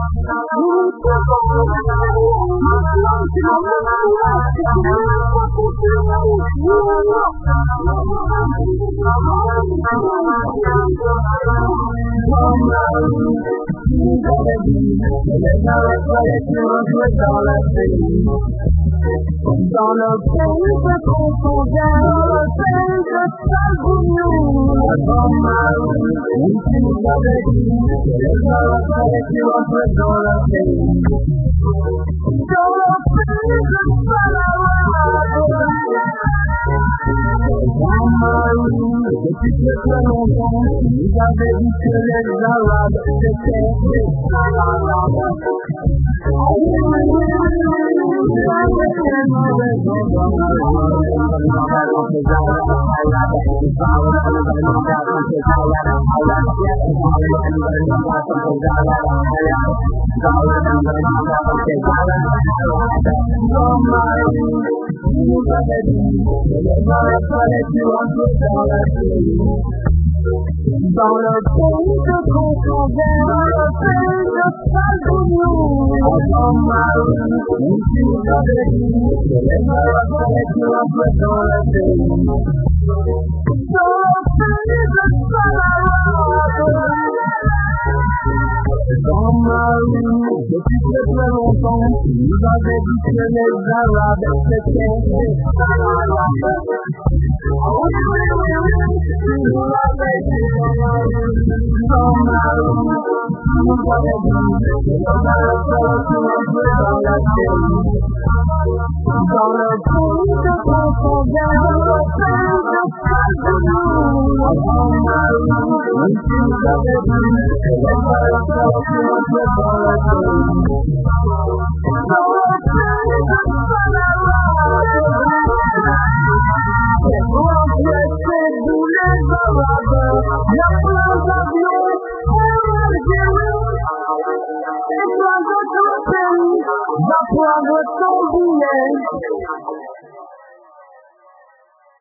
Dans le pays de confondeur, c'est de Saint-Bouillon. Dans ma rue, tu nous avais dit, tu entres dans le pays. Dans le pays de Saint-Bouillon. Dans ma rue, depuis très longtemps, tu nous avais dit que les Arabes c'était des Arabes. Dans le pays de confondeur, le pays de Saint-Bouillon. Dans ma rue, tu nous avais dit que les Arabes fallait que tu entres dans le pays. Dans le pays de Saint-Bouillon. Dans ma rue, depuis très longtemps, tu nous avais dit que les Arabes c'était des Arabes. Dans le pays de confondeur, le pays de Saint-Bouillon. Tu nous avais dit que les Arabes fallait que tu entres dans le pays. Dans le pays de c'est pour empêcher tous les Arabes, il y a plein d'avions en Algérie, et plein d'autres pays, va prendre ton billet.